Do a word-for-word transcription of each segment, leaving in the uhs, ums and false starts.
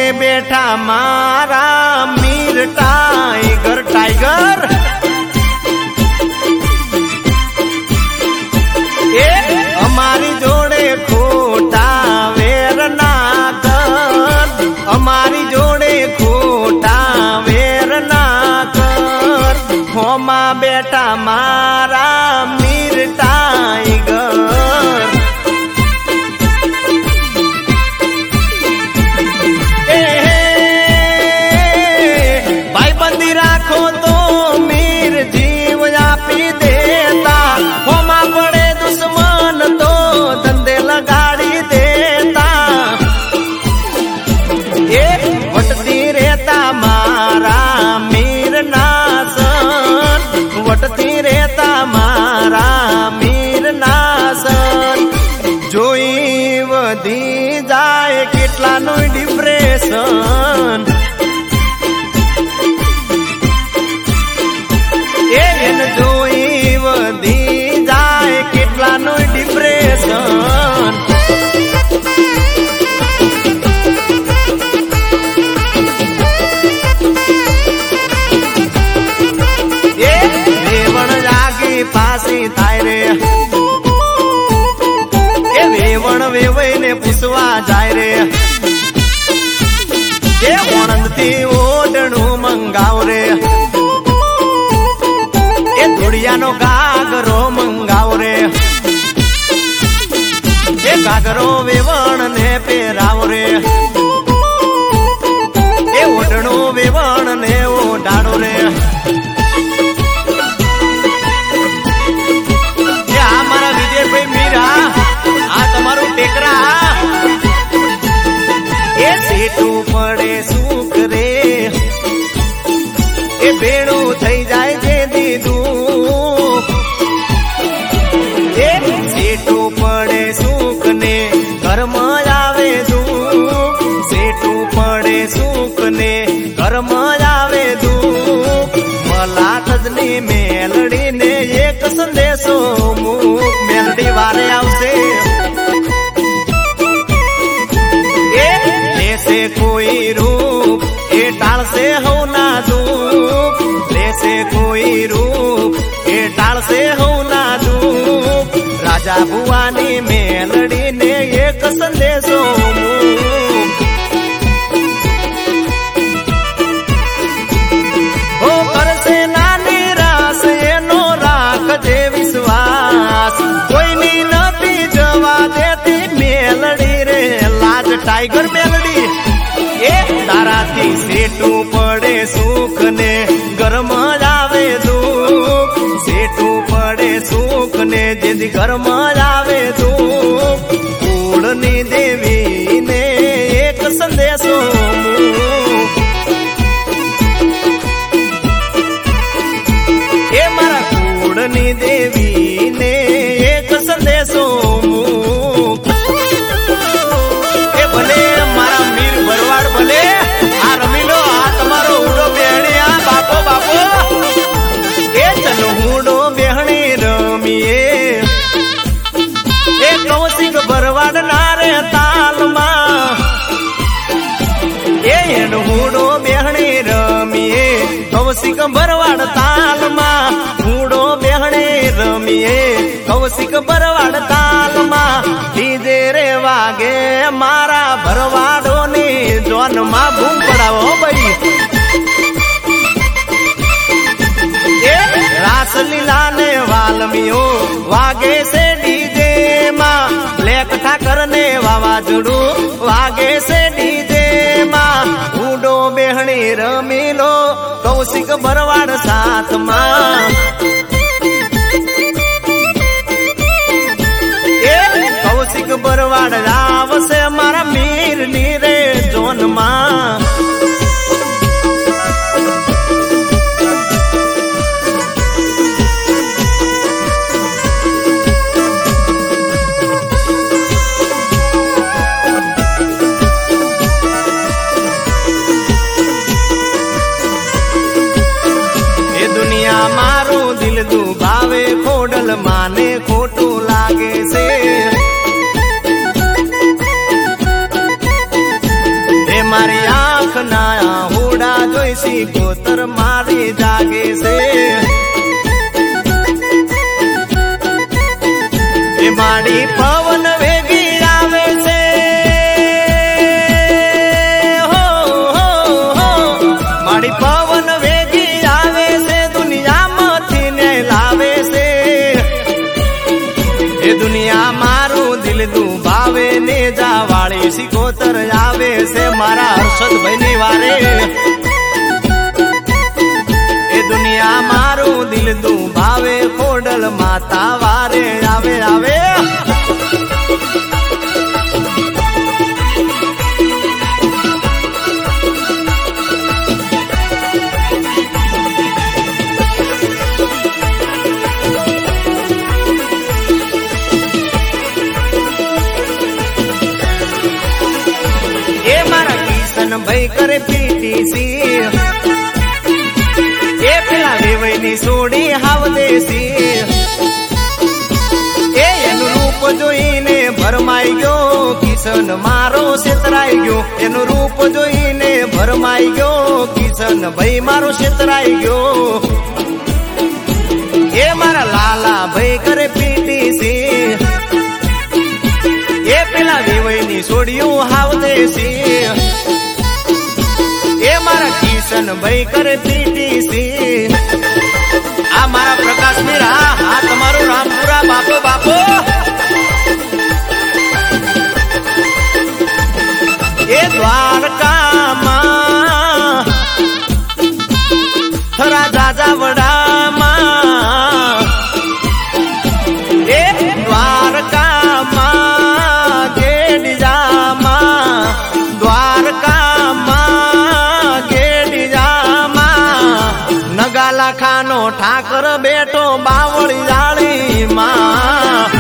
બેઠા મારા Mir tiger tiger એ અમારી જોડે ખોટા વેર ના કર, અમારી જોડે ખોટા વેર ના કર, હોમાં બેઠા મારા મીર ટાઈગર. રાખો તો મીર જીવ આપી દેતા, હોમાં પડે દુશ્મન તો ધંધે લગાડી દેતા. એ વટતી રહેતા મારા મીર ના સન, વટતી રહેતા મારા મીર ના સન. જોઈ વધી જાય કેટલાનું ડિપ્રેશન, એને જોઈ વધી જાય કેટલાનું ડિપ્રેશન. એ વેવણ જાગી પાસી થાય રે, એ વેવણ વેવાઈને પૂછવા જાય રે, એ ઓણંદ થી ઓઢણું મંગાવ રે, એ ધોળિયાનો ગાગરો મંગાવ રે, એ ગાગરો વેવણ ને પહેરાવ રે, એ ઓઢણો વેવણ ને ઓઢાડો રે. એ આ મારા વિજયભાઈ મીરા, આ તમારું ટેકરા. એ સેટું પડે સુખ રે, એ ભેણું થઈ જાય છે દીધું. એ સેટું પડે સુખ ને ઘરમાં આવે દુઃખ, સેટું પડે સુખ ને ઘરમાં આવે દુઃખ. મલાકજની મેલડી ને એક સંદેશો મૂક, મેલડી વારે આવશે. એ લેશે કોઈ રૂપ, એ ટાળશે હવ ના દુઃખ, લેશે કોઈ રૂપ, એ ટાળશે હવ ના દુઃખ. રાજા ભુવાની મેલડી ને એક સંદેશો મૂક. હો કરશે ના નિરાશ એનો રાખજે વિશ્વાસ, કોઈની નથી જવા દેતી મેલડી રે લાજ ટાઈગર મેલડી. એ તારાથી સેટું પડે સુખ ને ઘરમાં આવે દુઃખ, સેટું પડે સુખ ને જેથી ઘરમાં આવે દુઃખ. કુળની દેવી ને એક સંદેશો મૂક, એ મારા કુળની દેવી ને એક સંદેશો મૂક. એ ભલે મારા મીર ભરવાડ ભલે આ રમી લો, આ તમારો ઉડો બેહણી, આ બાપો બાપો. એ ચલો ઉડો બેહણી રમીએ, એ કૌશિક ભરવાડ ના રે તાલમાં. એ ઉડો બેહણી રમીએ કૌશિક ભરવાડ તાલમાં, ઉડો બેહણી રમીએ કૌશિક ભરવાડ તાલમાં. ડીજે રે વાગે મારા ભરવાડોની જોનમાં બૂમ પડાવો ભાઈ. એ રાસલીલા ને વાલમીઓ વાગે છે ડીજે માં, બ્લેક ઠાકર ને વાવાઝોડું વાગે છે ડીજે માં. ઉડો બેહણી રમી લો કૌશિક ભરવાડ સાથમાં. એ કૌશિક ભરવાડ આવશે મારા મીર ની રે જોનમાં. મારું સિકોતર મારી જાગે છે એ માડી પવન વેગી આવે છે હો હો હો માડી પવન વેગી આવે છે દુનિયામાંથી ને લાવે છે એ દુનિયા મારું દિલ દુભાવે ને જા વાળી સિકોતર આવે છે મારા હર્ષદભાઈ ની વારે એ દુનિયા મારું દિલ દુભાવે ખોડલ માતા વારે આવે આવે ભાઈ કરે પીટીસી એ પેલા વેવઈની સોડી હાવ દેસી એ એનું રૂપ જોઈને ભરમાઈ ગયો કિશન મારો છેતરાઈ ગયો એનું રૂપ જોઈને ભરમાઈ ગયો કિશન ભાઈ મારો છેતરાઈ ગયો એ મારા લાલા ભાઈ કરે પીટીસી એ પેલા વેવઈની સોડિયું હાવ દેસી એ મારા કિશન ભાઈ કરે પીટીસી આ મારા પ્રકાશ મીરા આ તમારું રામપુરા બાપો બાપો એ દ્વારકામાં થરા દાદા વડામાં એ દ્વારકામાં ગેડિયામાં દ્વારકામાં નગાલા ખાનો ઠાકર બેઠો બાવળી જાળી માં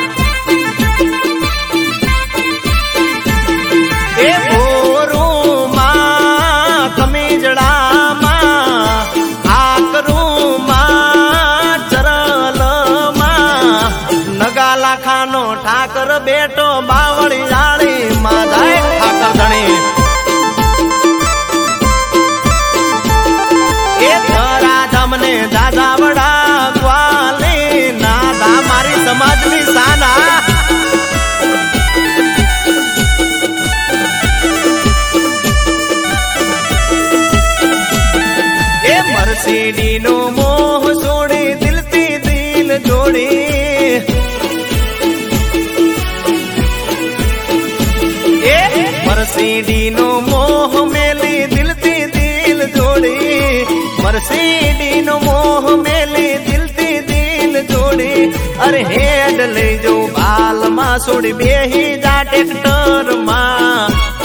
એ ભોરું માં કમીજડા માં આકરું માં ચરલ માં નગાલા ખાનો ઠાકર બેઠો બાવળી જાળી માં જાય ઠાકર ધણી મને દાદા વડા ગ્વાલે નાદા મારી સમાજની સાના એ મર્સિડી નો મોહ છોડી દિલથી દિલ જોડી એ મર્સિડી નો મોહ મેલી દિલથી દિલ જોડી મર્સિડી નો મોહ મેલી દિલથી દિલ જોડી અરે હેડ લઈ જઉં બાલ માં છોડી બેહી જા ટ્રેક્ટર માં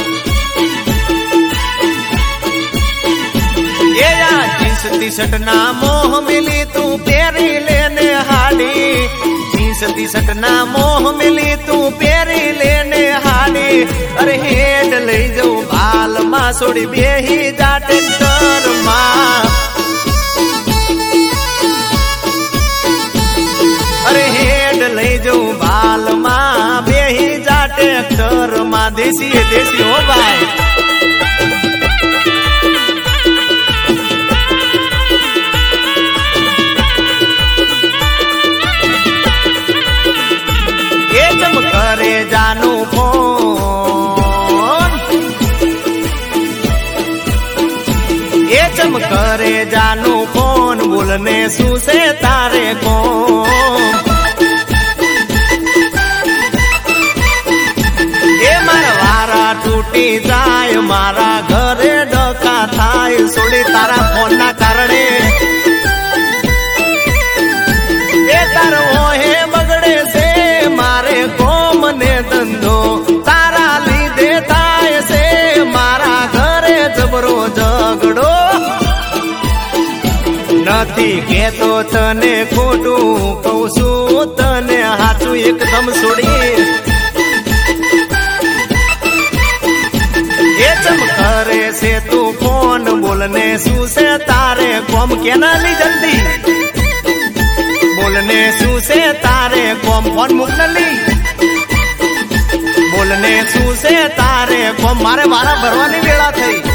એ જીન્સ ટી શર્ટ ના મોહ મેલી તું પહેરી લેને હાડી જીન્સ ટી શર્ટ ના મોહ મેલી તું પહેરી લેને હાડી અરે હેડ લઈ જઉં બાલ માં છોડી બેહી જા ટ્રેક્ટર માં અરે હેડ લઈ જઉં બાલ માં બેહી જા ટ્રેક્ટર માં દેશી દેશી હો ભાઈ એ જમ કરે જાનું ફોન એ જમ કરે જાનું ફોન બોલને શું છે તારે કોણ તૂટી જાય મારા ઘરે ડકા થાય છોડી તારા ફોન ના કારણે એ તારો હે બગડે છે મારે કોમ ને ધંધો તારા લીધે થાય છે મારા ઘરે જબરો ઝઘડો નથી કેતો તને ખોટું કઉ છું તને હાચું એકદમ છોડી કરે છે તું ફોન બોલને શું છે તારે કોમ કેના લી જલ્દી બોલને શું છે તારે કોમ ફોન મુકનલી બોલને શું છે તારે કોમ મારે મારા ભરવાની વેળા થઈ